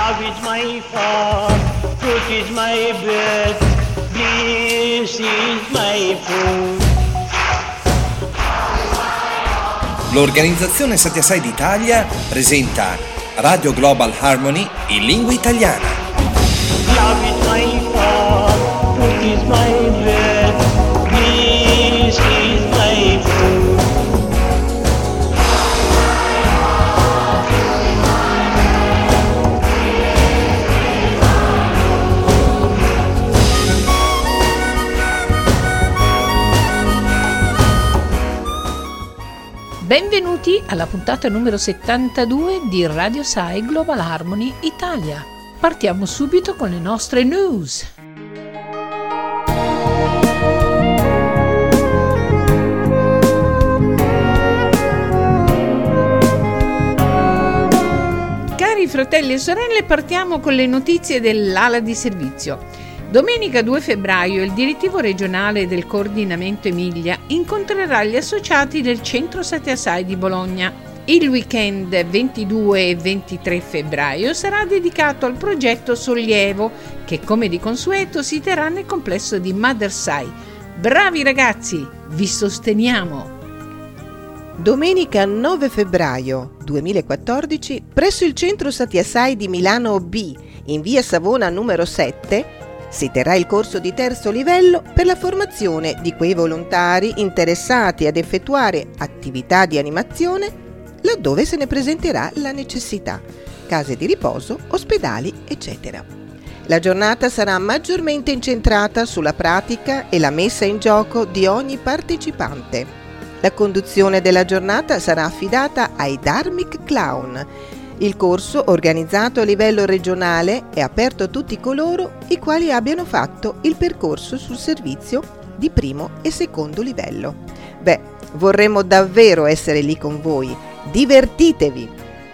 Love is my farm, fruit is my bread, bliss is my food. L'organizzazione Satya Sai d'Italia presenta Radio Global Harmony in lingua italiana. Love is my farm, fruit is my bread, bliss is my food. Benvenuti alla puntata numero 72 di Radio Sai Global Harmony Italia. Partiamo subito con le nostre news. Cari fratelli e sorelle, partiamo con le notizie dell'ala di servizio. Domenica 2 febbraio il direttivo regionale del coordinamento Emilia incontrerà gli associati del centro Satya Sai di Bologna. Il weekend 22 e 23 febbraio sarà dedicato al progetto Sollievo, che come di consueto si terrà nel complesso di Mother Sai. Bravi ragazzi, vi sosteniamo! Domenica 9 febbraio 2014 presso il centro Satya Sai di Milano B, in via Savona numero 7, si terrà il corso di terzo livello per la formazione di quei volontari interessati ad effettuare attività di animazione laddove se ne presenterà la necessità, case di riposo, ospedali, eccetera. La giornata sarà maggiormente incentrata sulla pratica e la messa in gioco di ogni partecipante. La conduzione della giornata sarà affidata ai Dharmic Clown. Il corso, organizzato a livello regionale, è aperto a tutti coloro i quali abbiano fatto il percorso sul servizio di primo e secondo livello. Vorremmo davvero essere lì con voi. Divertitevi!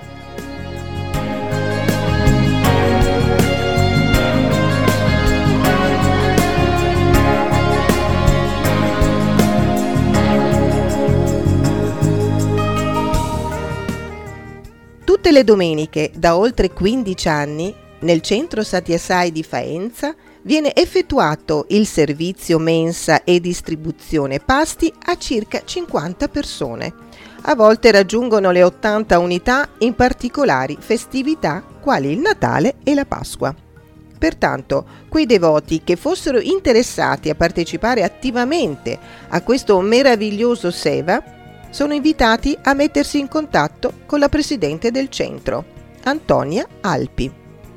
Tutte le domeniche da oltre 15 anni nel centro Satya Sai di Faenza viene effettuato il servizio mensa e distribuzione pasti a circa 50 persone. A volte raggiungono le 80 unità in particolari festività quali il Natale e la Pasqua. Pertanto, quei devoti che fossero interessati a partecipare attivamente a questo meraviglioso seva sono invitati a mettersi in contatto con la presidente del centro, Antonia Alpi.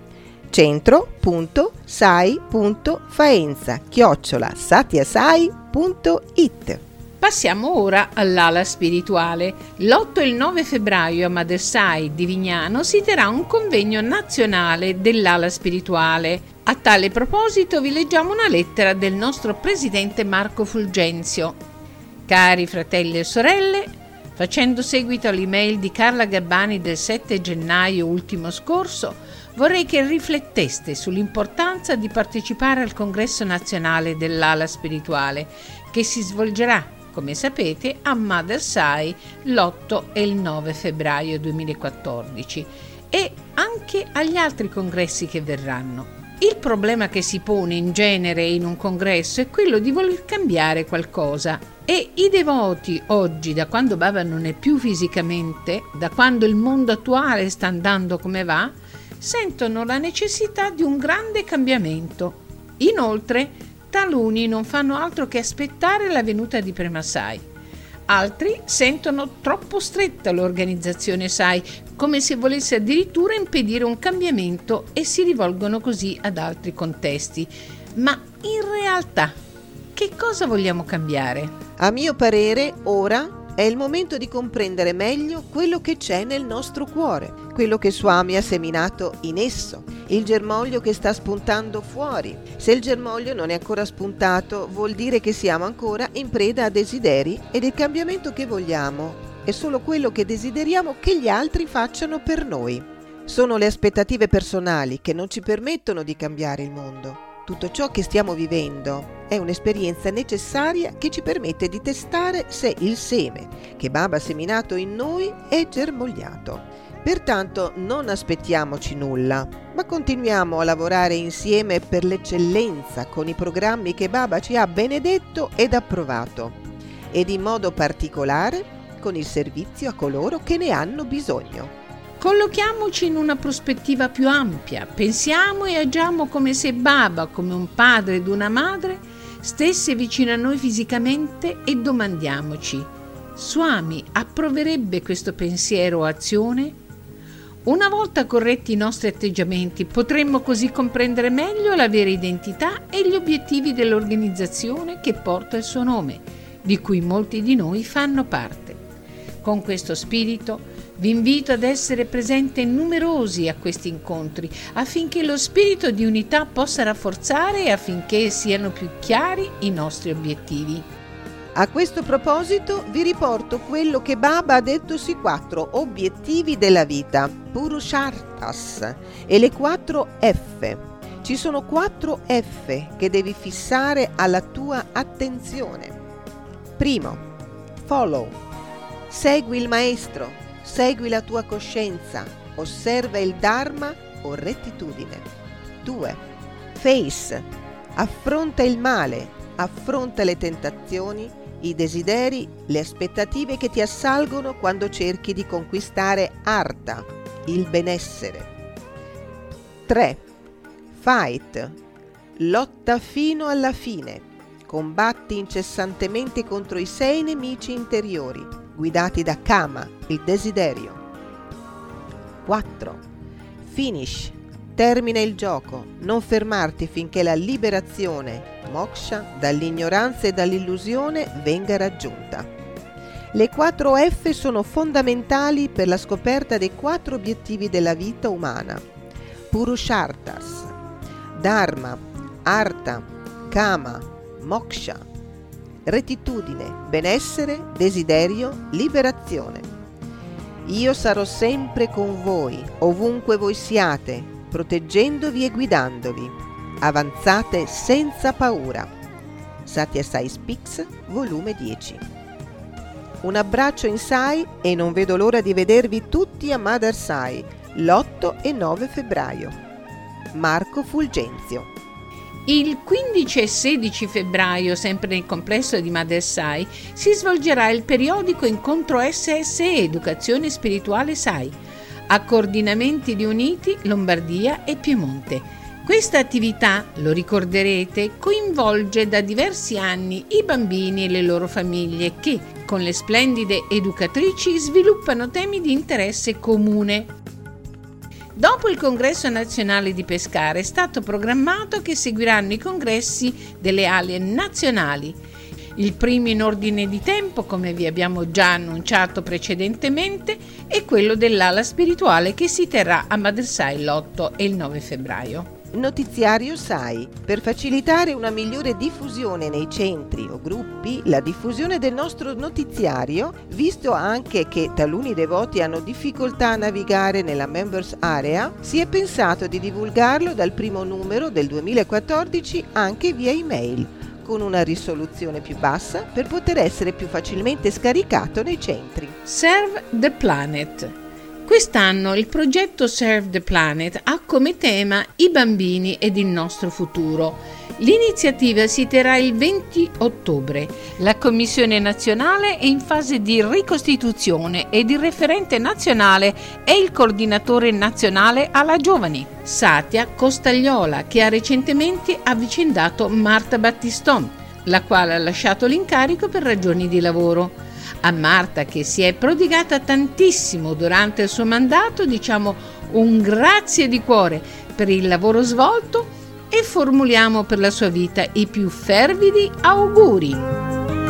centro.sai.faenza@satyasai.it. Passiamo ora all'ala spirituale. L'8 e il 9 febbraio a Mother Sai di Vignano si terrà un convegno nazionale dell'ala spirituale. A tale proposito vi leggiamo una lettera del nostro presidente Marco Fulgenzio. Cari fratelli e sorelle, facendo seguito all'email di Carla Gabbani del 7 gennaio ultimo scorso, vorrei che rifletteste sull'importanza di partecipare al congresso nazionale dell'ala spirituale, che si svolgerà, come sapete, a Mother Sai l'8 e il 9 febbraio 2014 e anche agli altri congressi che verranno. Il problema che si pone in genere in un congresso è quello di voler cambiare qualcosa e i devoti oggi, da quando Baba non è più fisicamente, da quando il mondo attuale sta andando come va, sentono la necessità di un grande cambiamento. Inoltre, taluni non fanno altro che aspettare la venuta di Prema Sai. Altri sentono troppo stretta l'organizzazione Sai, come se volesse addirittura impedire un cambiamento e si rivolgono così ad altri contesti. Ma in realtà, che cosa vogliamo cambiare? A mio parere, ora è il momento di comprendere meglio quello che c'è nel nostro cuore, quello che Swami ha seminato in esso, il germoglio che sta spuntando fuori. Se il germoglio non è ancora spuntato, vuol dire che siamo ancora in preda a desideri ed il cambiamento che vogliamo è solo quello che desideriamo che gli altri facciano per noi. Sono le aspettative personali che non ci permettono di cambiare il mondo. Tutto ciò che stiamo vivendo è un'esperienza necessaria che ci permette di testare se il seme che Baba ha seminato in noi è germogliato. Pertanto non aspettiamoci nulla, ma continuiamo a lavorare insieme per l'eccellenza con i programmi che Baba ci ha benedetto ed approvato, ed in modo particolare con il servizio a coloro che ne hanno bisogno. Collochiamoci in una prospettiva più ampia, pensiamo e agiamo come se Baba, come un padre ed una madre, stesse vicino a noi fisicamente e domandiamoci: Swami approverebbe questo pensiero o azione? Una volta corretti i nostri atteggiamenti, potremmo così comprendere meglio la vera identità e gli obiettivi dell'organizzazione che porta il suo nome, di cui molti di noi fanno parte. Con questo spirito vi invito ad essere presenti numerosi a questi incontri affinché lo spirito di unità possa rafforzare e affinché siano più chiari i nostri obiettivi. A questo proposito vi riporto quello che Baba ha detto sui 4 obiettivi della vita, Purusharthas, e le 4 F. Ci sono 4 F che devi fissare alla tua attenzione. Primo, follow. Segui il maestro, segui la tua coscienza, osserva il Dharma o rettitudine. 2. Face. Affronta il male, affronta le tentazioni, i desideri, le aspettative che ti assalgono quando cerchi di conquistare Artha, il benessere. 3. Fight. Lotta fino alla fine. Combatti incessantemente contro i 6 nemici interiori, guidati da Kama, il desiderio. 4. Finish. Termina il gioco, non fermarti finché la liberazione, moksha, dall'ignoranza e dall'illusione venga raggiunta. Le 4 F sono fondamentali per la scoperta dei 4 obiettivi della vita umana: Purusharthas, Dharma, Artha, Kama, moksha, rettitudine, benessere, desiderio, liberazione. Io sarò sempre con voi, ovunque voi siate, proteggendovi e guidandovi. Avanzate senza paura. Satya Sai Speaks, volume 10. Un abbraccio in Sai e non vedo l'ora di vedervi tutti a Mother Sai l'8 e 9 febbraio. Marco Fulgenzio. Il 15 e 16 febbraio, sempre nel complesso di Mother Sai, si svolgerà il periodico incontro SSE Educazione Spirituale Sai, a coordinamenti riuniti Lombardia e Piemonte. Questa attività, lo ricorderete, coinvolge da diversi anni i bambini e le loro famiglie che, con le splendide educatrici, sviluppano temi di interesse comune. Dopo il congresso nazionale di Pescara è stato programmato che seguiranno i congressi delle ali nazionali. Il primo in ordine di tempo, come vi abbiamo già annunciato precedentemente, è quello dell'ala spirituale che si terrà a Mother Sai l'8 e il 9 febbraio. Notiziario Sai. Per facilitare una migliore diffusione nei centri o gruppi, la diffusione del nostro notiziario, visto anche che taluni devoti hanno difficoltà a navigare nella Members Area, si è pensato di divulgarlo dal primo numero del 2014 anche via email, con una risoluzione più bassa per poter essere più facilmente scaricato nei centri. Serve the Planet. Quest'anno il progetto Serve the Planet ha come tema i bambini ed il nostro futuro. L'iniziativa si terrà il 20 ottobre. La Commissione nazionale è in fase di ricostituzione ed il referente nazionale è il coordinatore nazionale alla giovani, Satya Costagliola, che ha recentemente avvicendato Marta Battiston, la quale ha lasciato l'incarico per ragioni di lavoro. A Marta, che si è prodigata tantissimo durante il suo mandato, diciamo un grazie di cuore per il lavoro svolto e formuliamo per la sua vita i più fervidi auguri.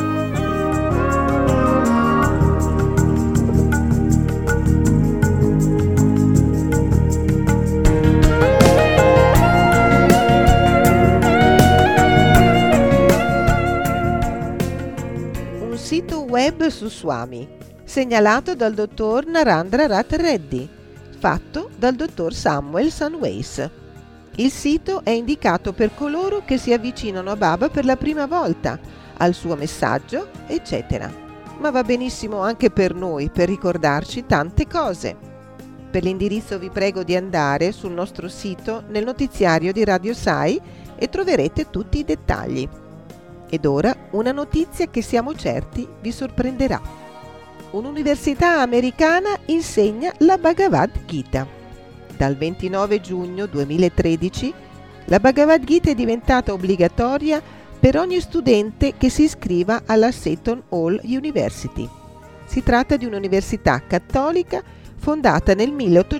Sito web su Swami, segnalato dal dottor Narendra Rath Reddy, fatto dal dottor Samuel Sunways. Il sito è indicato per coloro che si avvicinano a Baba per la prima volta, al suo messaggio, eccetera. Ma va benissimo anche per noi per ricordarci tante cose. Per l'indirizzo vi prego di andare sul nostro sito nel notiziario di Radio Sai e troverete tutti i dettagli. Ed ora una notizia che siamo certi vi sorprenderà. Un'università americana insegna la Bhagavad Gita. Dal 29 giugno 2013 la Bhagavad Gita è diventata obbligatoria per ogni studente che si iscriva alla Seton Hall University. Si tratta di un'università cattolica fondata nel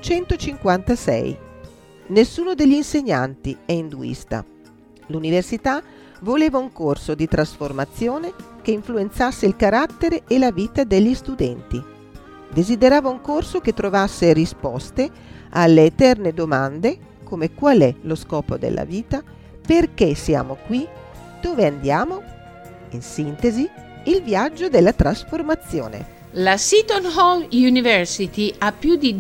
1856. Nessuno degli insegnanti è induista. L'università voleva un corso di trasformazione che influenzasse il carattere e la vita degli studenti. Desiderava un corso che trovasse risposte alle eterne domande come qual è lo scopo della vita, perché siamo qui, dove andiamo? In sintesi, il viaggio della trasformazione. La Seton Hall University ha più di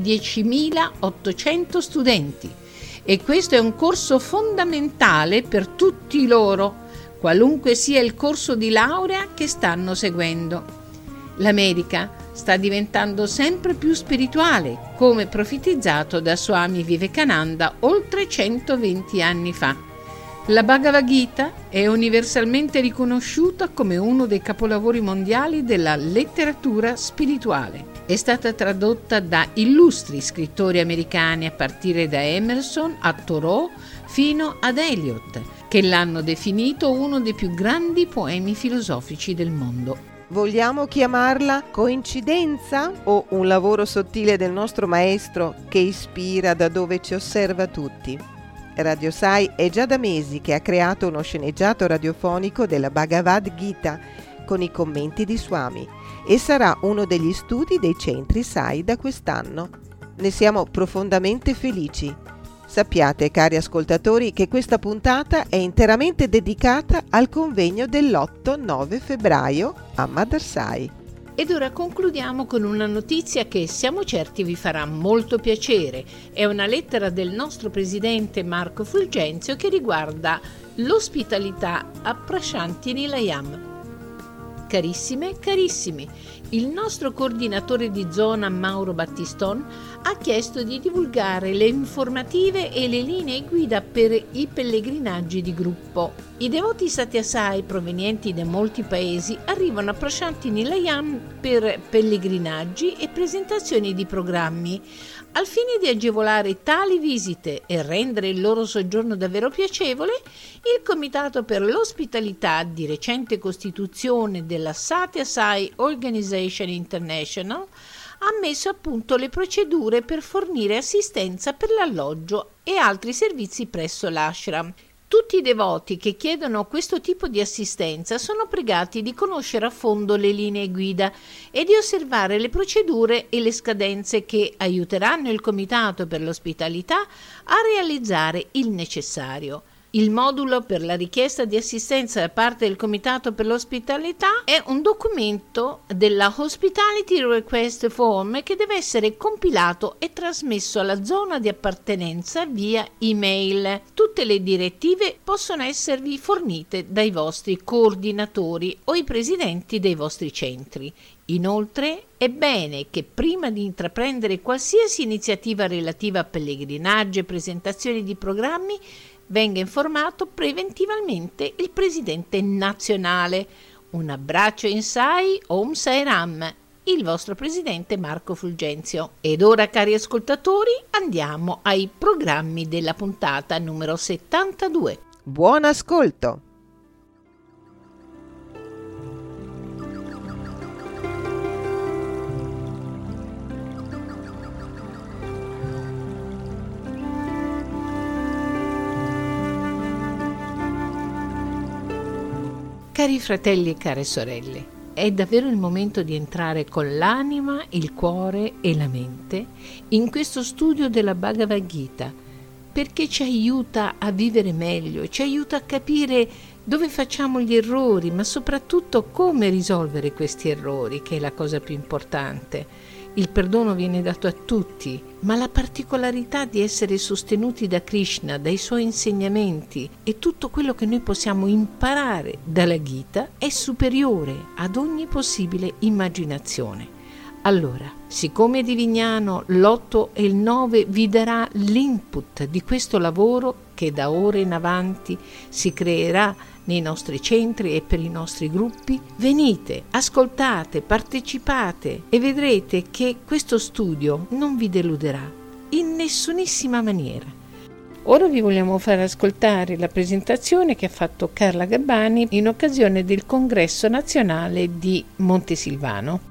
10.800 studenti e questo è un corso fondamentale per tutti loro, qualunque sia il corso di laurea che stanno seguendo. L'America sta diventando sempre più spirituale, come profetizzato da Swami Vivekananda oltre 120 anni fa. La Bhagavad Gita è universalmente riconosciuta come uno dei capolavori mondiali della letteratura spirituale. È stata tradotta da illustri scrittori americani a partire da Emerson a Thoreau fino ad Eliot, che l'hanno definito uno dei più grandi poemi filosofici del mondo. Vogliamo chiamarla coincidenza o un lavoro sottile del nostro maestro che ispira da dove ci osserva tutti? Radio Sai è già da mesi che ha creato uno sceneggiato radiofonico della Bhagavad Gita con i commenti di Swami e sarà uno degli studi dei centri Sai da quest'anno. Ne siamo profondamente felici. Sappiate, cari ascoltatori, che questa puntata è interamente dedicata al convegno dell'8-9 febbraio a Madarsai. Ed ora concludiamo con una notizia che siamo certi vi farà molto piacere. È una lettera del nostro presidente Marco Fulgenzio che riguarda l'ospitalità a Prashanti Nilayam. Carissime e carissimi, il nostro coordinatore di zona Mauro Battiston ha chiesto di divulgare le informative e le linee guida per i pellegrinaggi di gruppo. I devoti Satya Sai provenienti da molti paesi arrivano a Prashanti Nilayam per pellegrinaggi e presentazioni di programmi. Al fine di agevolare tali visite e rendere il loro soggiorno davvero piacevole, il Comitato per l'Ospitalità di recente costituzione della Satya Sai Organization International ha messo a punto le procedure per fornire assistenza per l'alloggio e altri servizi presso l'ashram. Tutti i devoti che chiedono questo tipo di assistenza sono pregati di conoscere a fondo le linee guida e di osservare le procedure e le scadenze che aiuteranno il Comitato per l'Ospitalità a realizzare il necessario. Il modulo per la richiesta di assistenza da parte del Comitato per l'Ospitalità è un documento della Hospitality Request Form che deve essere compilato e trasmesso alla zona di appartenenza via email. Tutte le direttive possono esservi fornite dai vostri coordinatori o i presidenti dei vostri centri. Inoltre, è bene che prima di intraprendere qualsiasi iniziativa relativa a pellegrinaggi e presentazioni di programmi venga informato preventivamente il presidente nazionale. Un abbraccio in Sai, Om Sai Ram, il vostro presidente Marco Fulgenzio. Ed ora, cari ascoltatori, andiamo ai programmi della puntata numero 72. Buon ascolto! Cari fratelli e care sorelle, è davvero il momento di entrare con l'anima, il cuore e la mente in questo studio della Bhagavad Gita, perché ci aiuta a vivere meglio, ci aiuta a capire dove facciamo gli errori, ma soprattutto come risolvere questi errori, che è la cosa più importante. Il perdono viene dato a tutti, ma la particolarità di essere sostenuti da Krishna, dai suoi insegnamenti e tutto quello che noi possiamo imparare dalla Gita è superiore ad ogni possibile immaginazione. Allora, siccome Divignano l'8 e il 9 vi darà l'input di questo lavoro che da ora in avanti si creerà nei nostri centri e per i nostri gruppi, venite, ascoltate, partecipate e vedrete che questo studio non vi deluderà in nessunissima maniera. Ora vi vogliamo far ascoltare la presentazione che ha fatto Carla Gabbani in occasione del Congresso Nazionale di Montesilvano.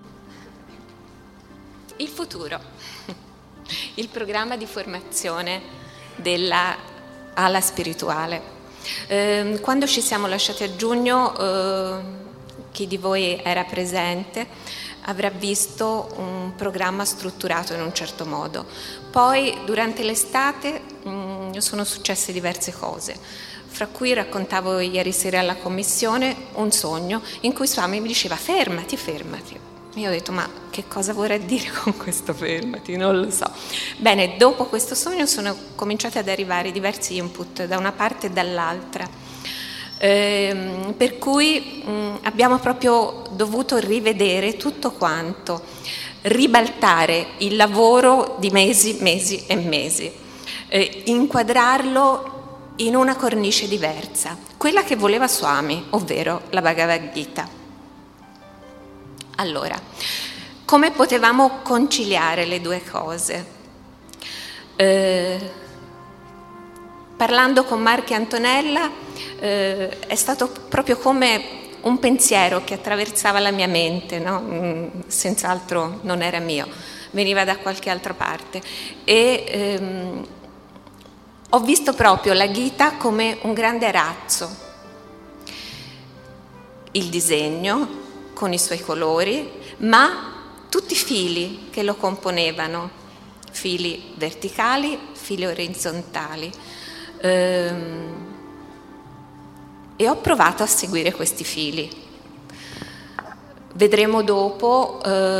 Il futuro, il programma di formazione della ala spirituale. Quando ci siamo lasciati a giugno, chi di voi era presente avrà visto un programma strutturato in un certo modo. Poi durante l'estate sono successe diverse cose, fra cui raccontavo ieri sera alla commissione un sogno in cui Swami mi diceva fermati. Io ho detto, ma che cosa vorrà dire con questo fermati? Non lo so. Bene, dopo questo sogno sono cominciati ad arrivare diversi input da una parte e dall'altra, per cui abbiamo proprio dovuto rivedere tutto quanto, ribaltare il lavoro di mesi e mesi, inquadrarlo in una cornice diversa, quella che voleva Swami, ovvero la Bhagavad Gita. Allora, come potevamo conciliare le due cose? Parlando con Marco e Antonella, è stato proprio come un pensiero che attraversava la mia mente, no? Senz'altro non era mio, veniva da qualche altra parte. E ho visto proprio la Gita come un grande arazzo, il disegno con i suoi colori, ma tutti i fili che lo componevano, fili verticali, fili orizzontali. E ho provato a seguire questi fili. Vedremo dopo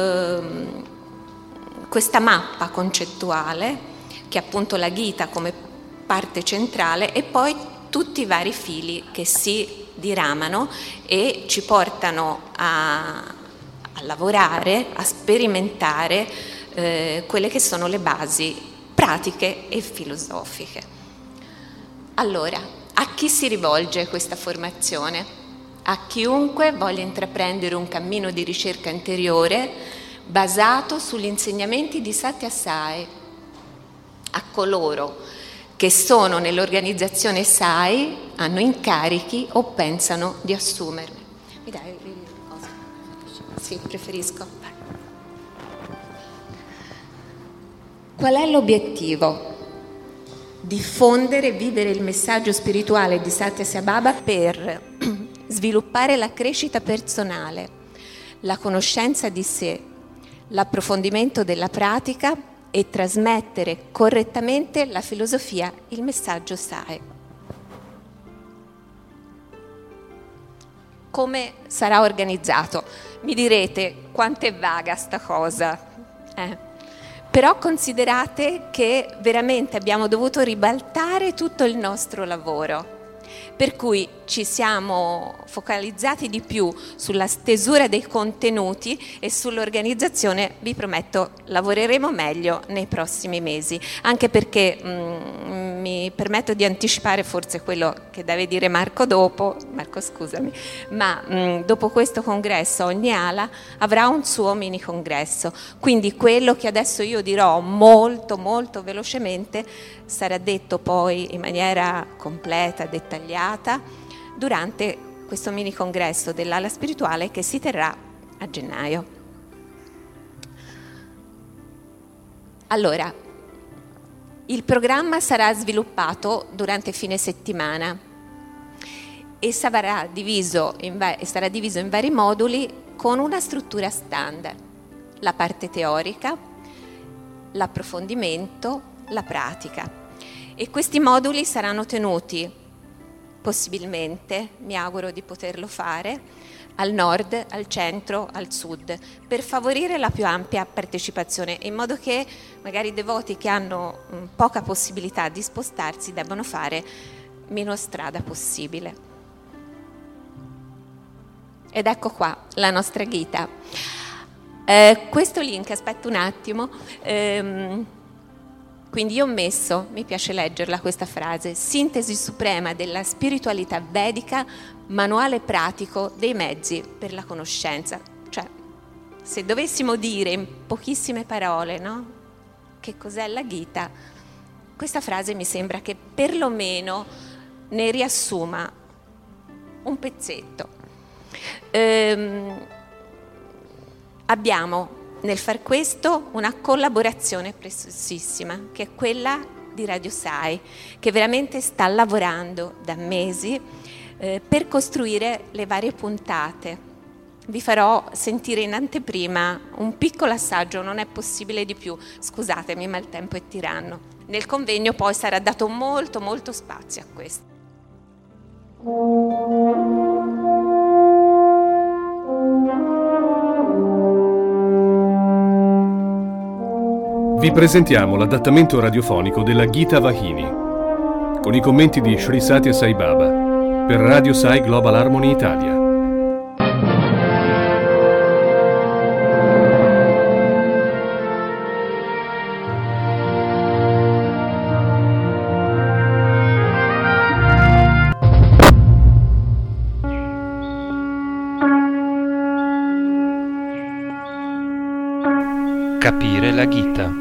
questa mappa concettuale, che è appunto la Gita come parte centrale, e poi tutti i vari fili che si diramano e ci portano a lavorare, a sperimentare quelle che sono le basi pratiche e filosofiche. Allora, a chi si rivolge questa formazione? A chiunque voglia intraprendere un cammino di ricerca interiore basato sugli insegnamenti di Satya Sai, a coloro che sono nell'organizzazione SAI, hanno incarichi o pensano di assumerli. Mi dai cosa? Sì, preferisco. Vai. Qual è l'obiettivo? Diffondere e vivere il messaggio spirituale di Satya Sai Baba per sviluppare la crescita personale, la conoscenza di sé, l'approfondimento della pratica e trasmettere correttamente la filosofia, il messaggio Sai. Come sarà organizzato? Mi direte, quanto è vaga sta cosa? Però considerate che veramente abbiamo dovuto ribaltare tutto il nostro lavoro, per cui ci siamo focalizzati di più sulla stesura dei contenuti e sull'organizzazione. Vi prometto, lavoreremo meglio nei prossimi mesi, anche perché mi permetto di anticipare forse quello che deve dire Marco dopo. Marco, scusami, ma dopo questo congresso ogni ala avrà un suo mini congresso, quindi quello che adesso io dirò molto velocemente sarà detto poi in maniera completa, dettagliata, durante questo mini congresso dell'ala spirituale che si terrà a gennaio. Allora, il programma sarà sviluppato durante fine settimana e sarà diviso in vari moduli con una struttura standard: la parte teorica, l'approfondimento, la pratica. E questi moduli saranno tenuti, possibilmente, mi auguro di poterlo fare, al nord, al centro, al sud, per favorire la più ampia partecipazione, in modo che magari i devoti che hanno poca possibilità di spostarsi debbano fare meno strada possibile. Ed ecco qua la nostra Gita. Questo link, aspetta un attimo, quindi io ho messo, mi piace leggerla questa frase, sintesi suprema della spiritualità vedica, manuale pratico dei mezzi per la conoscenza. Cioè, se dovessimo dire in pochissime parole, no, che cos'è la Gita, questa frase mi sembra che perlomeno ne riassuma un pezzetto. Abbiamo nel far questo una collaborazione preziosissima, che è quella di Radio Sai, che veramente sta lavorando da mesi per costruire le varie puntate. Vi farò sentire in anteprima un piccolo assaggio, non è possibile di più, scusatemi ma il tempo è tiranno. Nel convegno poi sarà dato molto molto spazio a questo. Vi presentiamo l'adattamento radiofonico della Gita Vahini, con i commenti di Sri Sathya Sai Baba, per Radio Sai Global Harmony Italia. Capire la Gita.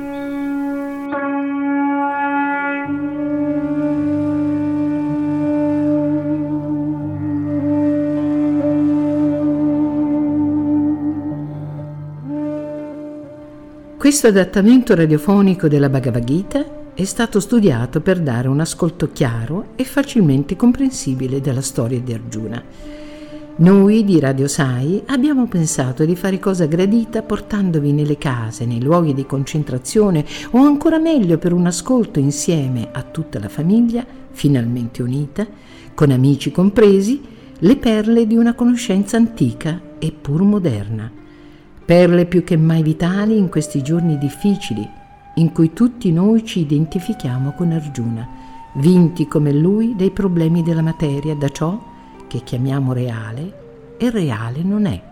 Questo adattamento radiofonico della Bhagavad Gita è stato studiato per dare un ascolto chiaro e facilmente comprensibile della storia di Arjuna. Noi di Radio Sai abbiamo pensato di fare cosa gradita portandovi nelle case, nei luoghi di concentrazione o ancora meglio per un ascolto insieme a tutta la famiglia, finalmente unita, con amici compresi, le perle di una conoscenza antica e pur moderna. Perle più che mai vitali in questi giorni difficili, in cui tutti noi ci identifichiamo con Arjuna, vinti come lui dai problemi della materia, da ciò che chiamiamo reale e reale non è.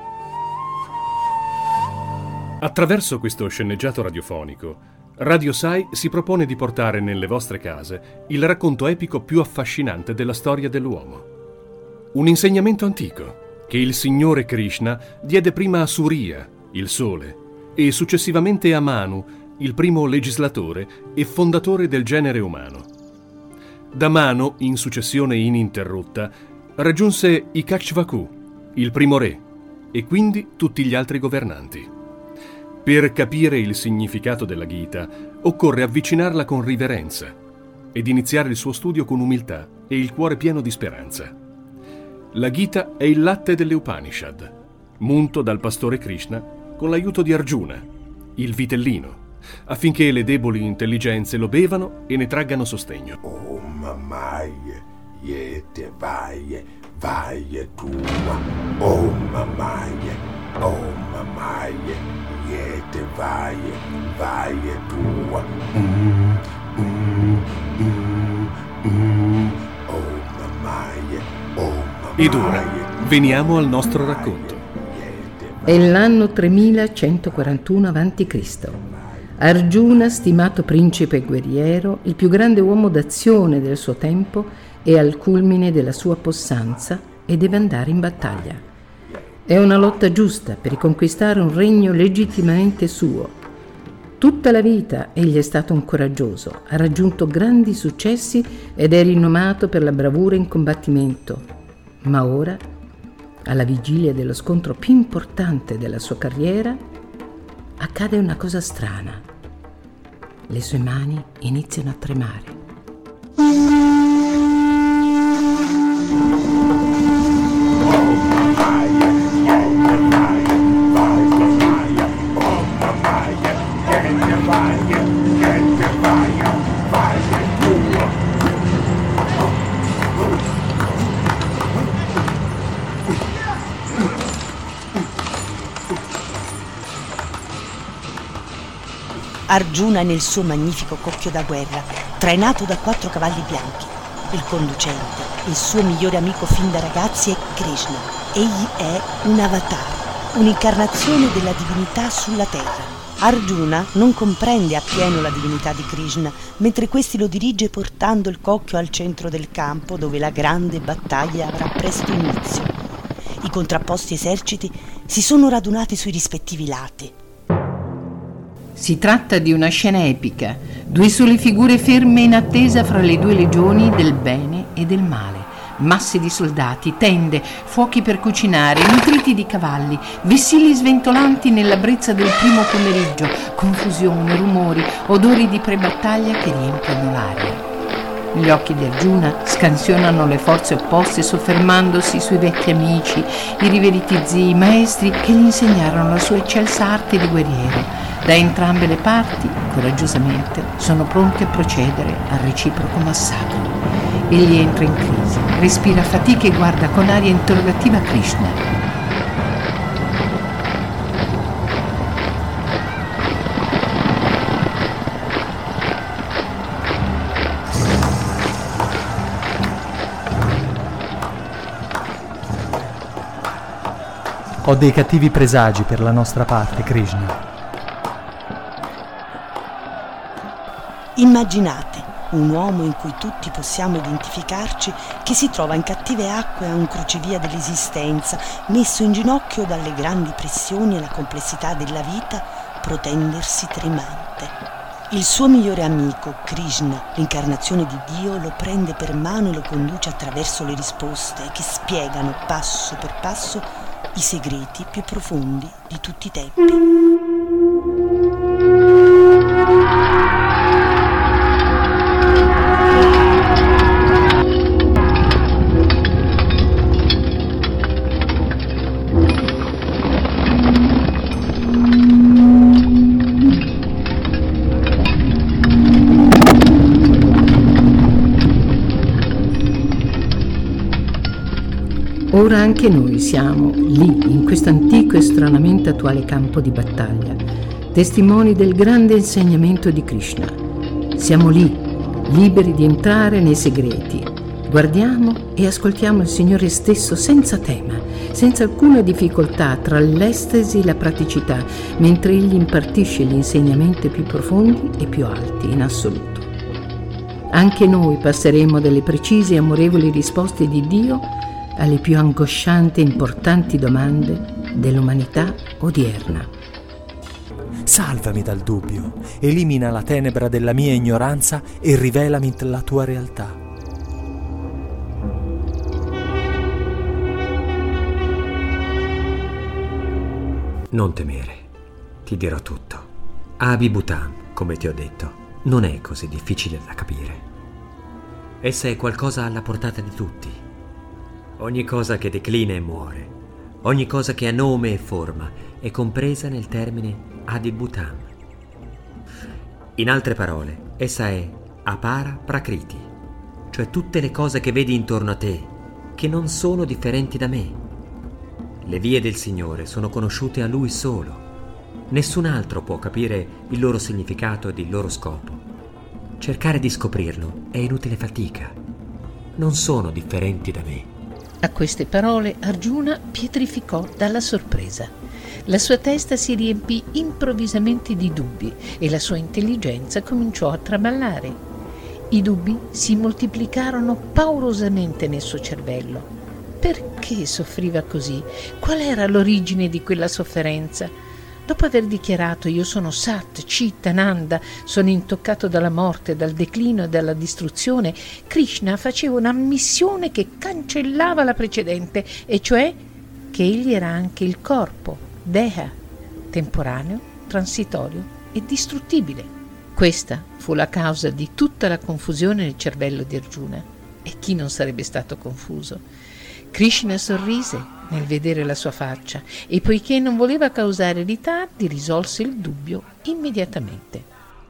Attraverso questo sceneggiato radiofonico, Radio Sai si propone di portare nelle vostre case il racconto epico più affascinante della storia dell'uomo. Un insegnamento antico che il Signore Krishna diede prima a Surya, il Sole, e successivamente a Manu, il primo legislatore e fondatore del genere umano. Da Manu, in successione ininterrotta, raggiunse Ikshvaku, il primo re, e quindi tutti gli altri governanti. Per capire il significato della Gita, occorre avvicinarla con riverenza ed iniziare il suo studio con umiltà e il cuore pieno di speranza. La Gita è il latte delle Upanishad, munto dal pastore Krishna con l'aiuto di Arjuna, il vitellino, affinché le deboli intelligenze lo bevano e ne traggano sostegno. Om Maya Yete Vaye Vaye Tua. Om Maya Yete Vaye Vaye Tua. Ed ora veniamo al nostro racconto. È l'anno 3141 a.C. Arjuna, stimato principe e guerriero, il più grande uomo d'azione del suo tempo, è al culmine della sua possanza e deve andare in battaglia. È una lotta giusta per riconquistare un regno legittimamente suo. Tutta la vita egli è stato un coraggioso, ha raggiunto grandi successi ed è rinomato per la bravura in combattimento. Ma ora, alla vigilia dello scontro più importante della sua carriera, accade una cosa strana. Le sue mani iniziano a tremare. Arjuna nel suo magnifico cocchio da guerra, trainato da 4 cavalli bianchi. Il conducente, il suo migliore amico fin da ragazzi, è Krishna. Egli è un avatar, un'incarnazione della divinità sulla terra. Arjuna non comprende appieno la divinità di Krishna, mentre questi lo dirige portando il cocchio al centro del campo dove la grande battaglia avrà presto inizio. I contrapposti eserciti si sono radunati sui rispettivi lati. Si tratta di una scena epica, due sole figure ferme in attesa fra le due legioni del bene e del male. Masse di soldati, tende, fuochi per cucinare, nitriti di cavalli, vessilli sventolanti nella brezza del primo pomeriggio, confusione, rumori, odori di prebattaglia che riempiono l'aria. Gli occhi di Arjuna scansionano le forze opposte soffermandosi sui vecchi amici, i riveriti zii, maestri che gli insegnarono la sua eccelsa arte di guerriero. Da entrambe le parti, coraggiosamente, sono pronte a procedere al reciproco massacro. Egli entra in crisi, respira a fatica e guarda con aria interrogativa Krishna. Ho dei cattivi presagi per la nostra parte, Krishna. Immaginate un uomo in cui tutti possiamo identificarci che si trova in cattive acque a un crocevia dell'esistenza, messo in ginocchio dalle grandi pressioni e la complessità della vita, protendersi tremante. Il suo migliore amico, Krishna, l'incarnazione di Dio, lo prende per mano e lo conduce attraverso le risposte che spiegano passo per passo i segreti più profondi di tutti i tempi. Ora anche noi siamo lì, in questo antico e stranamente attuale campo di battaglia, testimoni del grande insegnamento di Krishna. Siamo lì, liberi di entrare nei segreti. Guardiamo e ascoltiamo il Signore stesso senza tema, senza alcuna difficoltà tra l'estasi e la praticità, mentre Egli impartisce gli insegnamenti più profondi e più alti in assoluto. Anche noi passeremo dalle precise e amorevoli risposte di Dio alle più angoscianti e importanti domande dell'umanità odierna. Salvami dal dubbio, elimina la tenebra della mia ignoranza e rivelami la tua realtà. Non temere, ti dirò tutto. Abhi-Bhutan, come ti ho detto, non è così difficile da capire. Essa è qualcosa alla portata di tutti. Ogni cosa che declina e muore, ogni cosa che ha nome e forma, è compresa nel termine Adi-Bhutan. In altre parole, essa è Apara Prakriti, cioè tutte le cose che vedi intorno a te, che non sono differenti da me. Le vie del Signore sono conosciute a Lui solo. Nessun altro può capire il loro significato ed il loro scopo. Cercare di scoprirlo è inutile fatica. Non sono differenti da me. A queste parole Arjuna pietrificò dalla sorpresa. La sua testa si riempì improvvisamente di dubbi e la sua intelligenza cominciò a traballare. I dubbi si moltiplicarono paurosamente nel suo cervello. Perché soffriva così? Qual era l'origine di quella sofferenza? Dopo aver dichiarato io sono Sat, Chit, Ananda, sono intoccato dalla morte, dal declino e dalla distruzione, Krishna faceva un'ammissione che cancellava la precedente, e cioè che egli era anche il corpo, Deha, temporaneo, transitorio e distruttibile. Questa fu la causa di tutta la confusione nel cervello di Arjuna. E chi non sarebbe stato confuso? Krishna sorrise nel vedere la sua faccia e, poiché non voleva causare ritardi, risolse il dubbio immediatamente.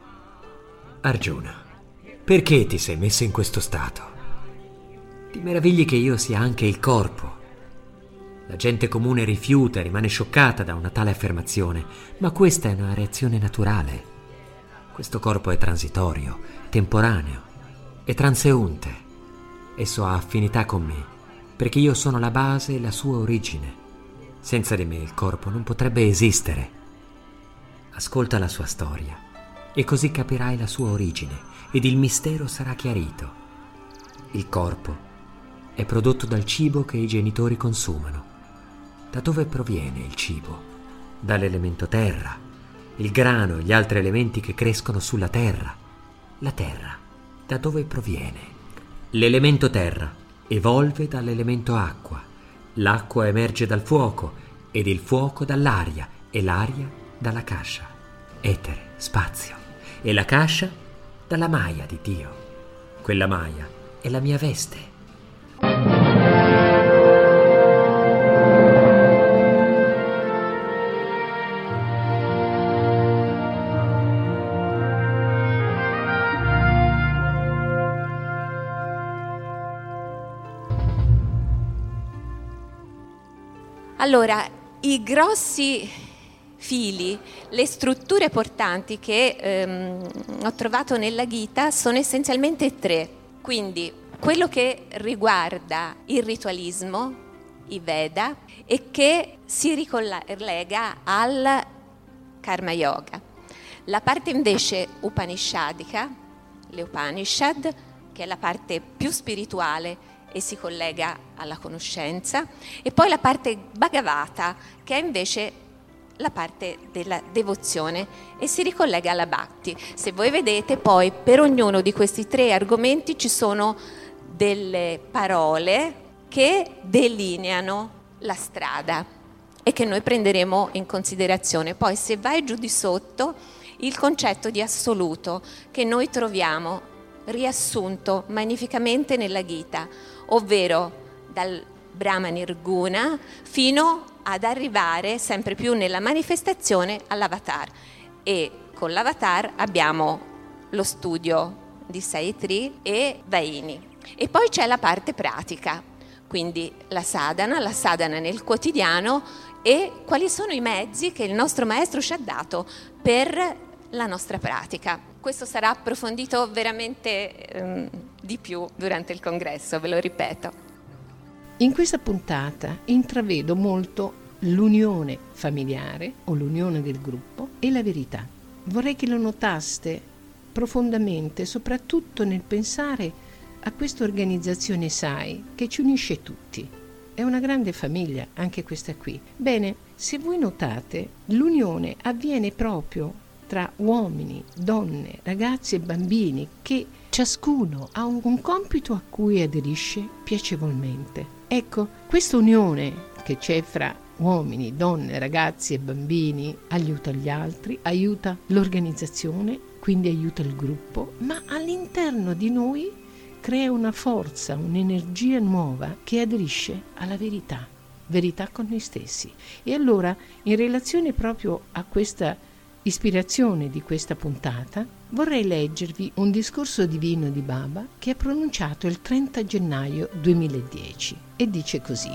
Arjuna, perché ti sei messo in questo stato? Ti meravigli che io sia anche il corpo. La gente comune rifiuta e rimane scioccata da una tale affermazione, ma questa è una reazione naturale. Questo corpo è transitorio, temporaneo e transeunte. Esso ha affinità con me, perché io sono la base e la sua origine. Senza di me il corpo non potrebbe esistere. Ascolta la sua storia e così capirai la sua origine ed il mistero sarà chiarito. Il corpo è prodotto dal cibo che i genitori consumano. Da dove proviene il cibo? Dall'elemento terra, il grano e gli altri elementi che crescono sulla terra. La terra, da dove proviene? L'elemento terra evolve dall'elemento acqua. L'acqua emerge dal fuoco ed il fuoco dall'aria e l'aria dalla cascia. Etere, spazio. E la cascia dalla maia di Dio. Quella maia è la mia veste. Allora, i grossi fili, le strutture portanti che ho trovato nella Gita sono essenzialmente 3. Quindi quello che riguarda il ritualismo, i Veda, e che si ricollega al Karma Yoga. La parte invece Upanishadica, le Upanishad, che è la parte più spirituale e si collega alla conoscenza, e poi la parte Bhagavata, che è invece la parte della devozione e si ricollega alla Bhakti. Se voi vedete, poi per ognuno di questi 3 argomenti ci sono delle parole che delineano la strada e che noi prenderemo in considerazione. Poi se vai giù di sotto, il concetto di assoluto che noi troviamo riassunto magnificamente nella Gita, ovvero dal Brahma Nirguna fino ad arrivare sempre più nella manifestazione all'Avatar. E con l'Avatar abbiamo lo studio di Sayatri e Vaini. E poi c'è la parte pratica, quindi la sadhana nel quotidiano e quali sono i mezzi che il nostro maestro ci ha dato per la nostra pratica. Questo sarà approfondito veramente di più durante il congresso, ve lo ripeto. In questa puntata intravedo molto l'unione familiare o l'unione del gruppo e la verità. Vorrei che lo notaste profondamente, soprattutto nel pensare a questa organizzazione SAI che ci unisce tutti. È una grande famiglia, anche questa qui. Bene, se voi notate, l'unione avviene proprio tra uomini, donne, ragazzi e bambini, che ciascuno ha un compito a cui aderisce piacevolmente. Ecco, questa unione che c'è fra uomini, donne, ragazzi e bambini aiuta gli altri, aiuta l'organizzazione, quindi aiuta il gruppo, ma all'interno di noi crea una forza, un'energia nuova che aderisce alla verità con noi stessi. E allora, in relazione proprio a questa ispirazione di questa puntata, vorrei leggervi un discorso divino di Baba che è pronunciato il 30 gennaio 2010 e dice così: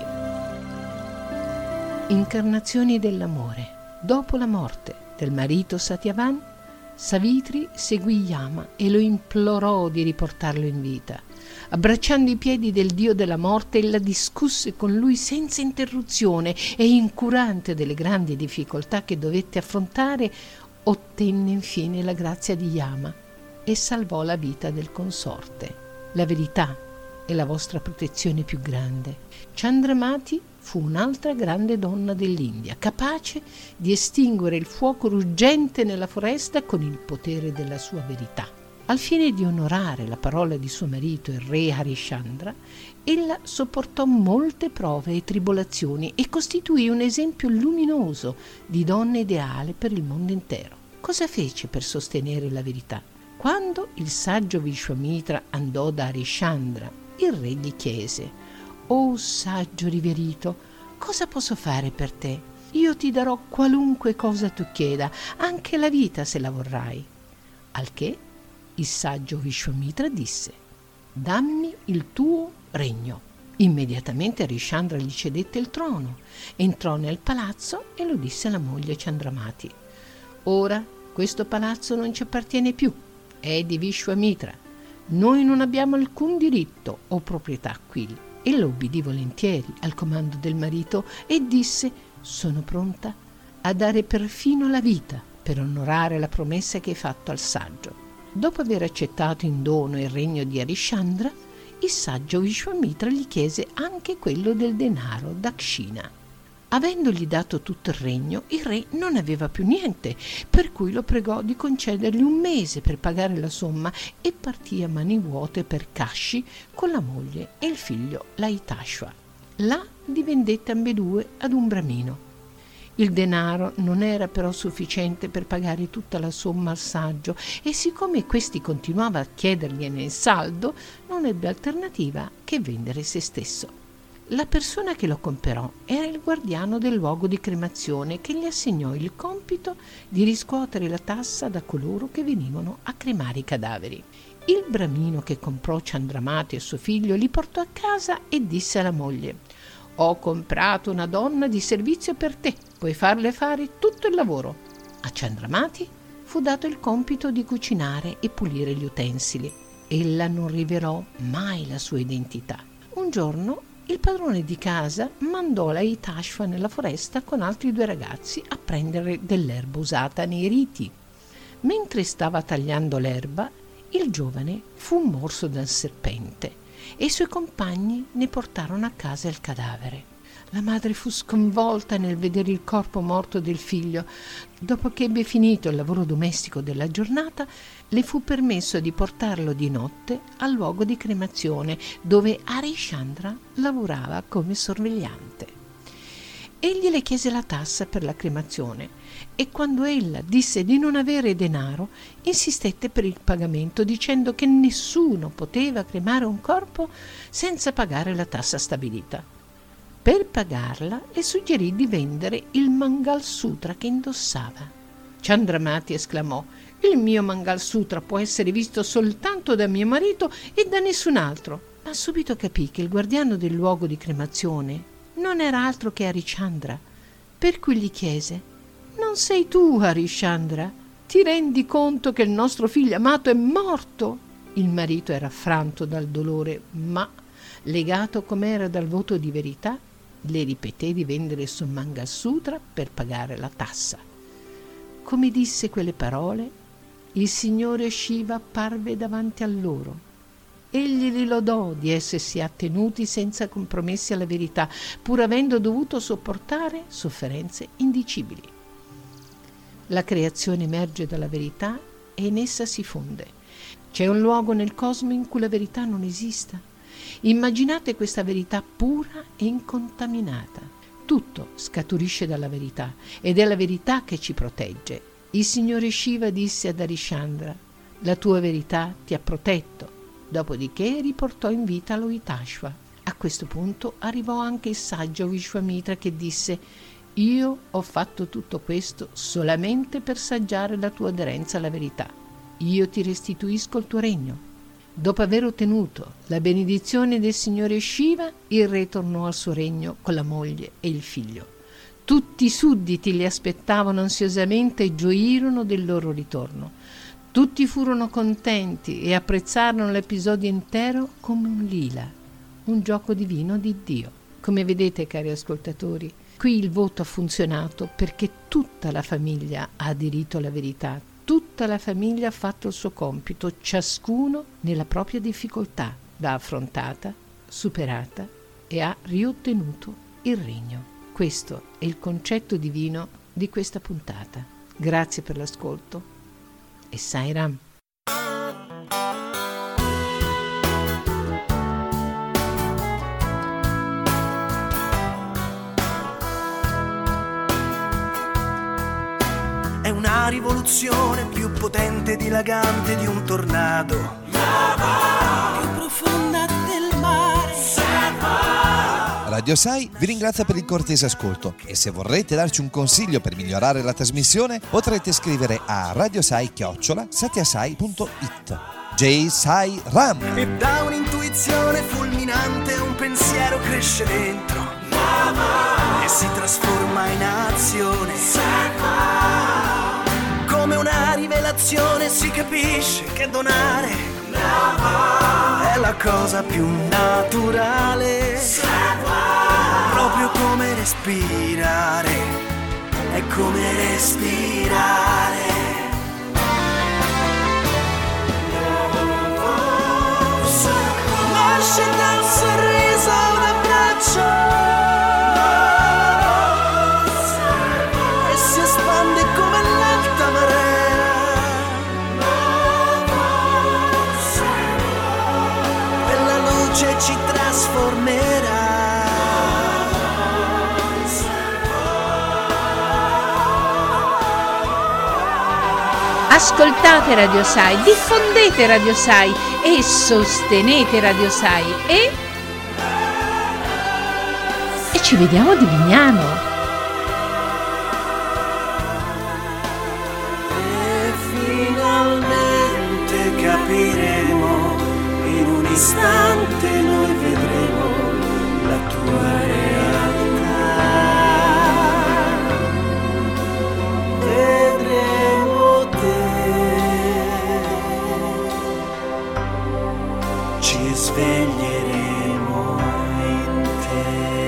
Incarnazioni dell'amore. Dopo la morte del marito Satyavan, Savitri seguì Yama e lo implorò di riportarlo in vita. Abbracciando i piedi del dio della morte, ella discusse con lui senza interruzione e, incurante delle grandi difficoltà che dovette affrontare, ottenne infine la grazia di Yama e salvò la vita del consorte. La verità è la vostra protezione più grande. Chandramati fu un'altra grande donna dell'India, capace di estinguere il fuoco ruggente nella foresta con il potere della sua verità. Al fine di onorare la parola di suo marito, il re Harishchandra, ella sopportò molte prove e tribolazioni e costituì un esempio luminoso di donna ideale per il mondo intero. Cosa fece per sostenere la verità? Quando il saggio Vishwamitra andò da Harishchandra, il re gli chiese: «O saggio riverito, cosa posso fare per te? Io ti darò qualunque cosa tu chieda, anche la vita se la vorrai». Al che il saggio Vishwamitra disse: «Dammi il tuo regno». Immediatamente Harishchandra gli cedette il trono, entrò nel palazzo e lo disse alla moglie Chandramati: «Ora questo palazzo non ci appartiene più, è di Vishwamitra. Noi non abbiamo alcun diritto o proprietà qui». Ella obbedì volentieri al comando del marito e disse: sono pronta a dare perfino la vita per onorare la promessa che hai fatto al saggio. Dopo aver accettato in dono il regno di Harishandra, il saggio Vishwamitra gli chiese anche quello del denaro Dakshina. Avendogli dato tutto il regno, il re non aveva più niente, per cui lo pregò di concedergli un mese per pagare la somma e partì a mani vuote per Kashi con la moglie e il figlio Laitashva. Là li vendette ambedue ad un bramino. Il denaro non era però sufficiente per pagare tutta la somma al saggio e siccome questi continuava a chiedergliene il saldo, non ebbe alternativa che vendere se stesso. La persona che lo comperò era il guardiano del luogo di cremazione che gli assegnò il compito di riscuotere la tassa da coloro che venivano a cremare i cadaveri. Il bramino che comprò Chandramati e suo figlio li portò a casa e disse alla moglie: «Ho comprato una donna di servizio per te, puoi farle fare tutto il lavoro». A Chandramati fu dato il compito di cucinare e pulire gli utensili. Ella non rivelò mai la sua identità. Un giorno il padrone di casa mandò Laitashva nella foresta con altri 2 ragazzi a prendere dell'erba usata nei riti. Mentre stava tagliando l'erba, il giovane fu morso dal serpente e i suoi compagni ne portarono a casa il cadavere. La madre fu sconvolta nel vedere il corpo morto del figlio. Dopo che ebbe finito il lavoro domestico della giornata, le fu permesso di portarlo di notte al luogo di cremazione dove Harishandra lavorava come sorvegliante. Egli le chiese la tassa per la cremazione e quando ella disse di non avere denaro, insistette per il pagamento dicendo che nessuno poteva cremare un corpo senza pagare la tassa stabilita. Per pagarla le suggerì di vendere il Mangal Sutra che indossava. Chandramati esclamò: «Il mio Mangal Sutra può essere visto soltanto da mio marito e da nessun altro». Ma subito capì che il guardiano del luogo di cremazione non era altro che Harishandra, per cui gli chiese: «Non sei tu, Harishandra? Ti rendi conto che il nostro figlio amato è morto?» Il marito era affranto dal dolore, ma, legato com'era dal voto di verità, le ripeté di vendere il suo Mangal Sutra per pagare la tassa. Come disse quelle parole, il signore Shiva apparve davanti a loro. Egli li lodò di essersi attenuti senza compromessi alla verità, pur avendo dovuto sopportare sofferenze indicibili. La creazione emerge dalla verità e in essa si fonde. C'è un luogo nel cosmo in cui la verità non esista. Immaginate questa verità pura e incontaminata. Tutto scaturisce dalla verità ed è la verità che ci protegge. Il signore Shiva disse ad Harishandra: «La tua verità ti ha protetto». Dopodiché riportò in vita Laitashva. A questo punto arrivò anche il saggio Vishwamitra che disse: «Io ho fatto tutto questo solamente per saggiare la tua aderenza alla verità. Io ti restituisco il tuo regno». Dopo aver ottenuto la benedizione del signore Shiva, il re tornò al suo regno con la moglie e il figlio. Tutti i sudditi li aspettavano ansiosamente e gioirono del loro ritorno. Tutti furono contenti e apprezzarono l'episodio intero come un lila, un gioco divino di Dio. Come vedete, cari ascoltatori, qui il voto ha funzionato perché tutta la famiglia ha aderito alla verità. Tutta la famiglia ha fatto il suo compito, ciascuno nella propria difficoltà, l'ha affrontata, superata e ha riottenuto il regno. Questo è il concetto divino di questa puntata. Grazie per l'ascolto e Sai Ram. È una rivoluzione più potente e dilagante di un tornado, più profonda del mare. Radio Sai vi ringrazia per il cortese ascolto e se vorrete darci un consiglio per migliorare la trasmissione potrete scrivere a radiosai@satiasai.it. Jai Sai Ram. E da un'intuizione fulminante un pensiero cresce dentro e si trasforma in azione. Come una rivelazione si capisce che donare è la cosa più naturale. proprio come respirare, è come respirare. Nasce dal sorriso un abbraccio e si espande come l'alta marea. Quella luce ci trasformerà. Ascoltate Radio Sai, diffondete Radio Sai e sostenete Radio Sai e ci vediamo a Divignano. E finalmente capiremo, in un istante noi vedremo la tua realtà. Vedremo te, ci sveglieremo in te.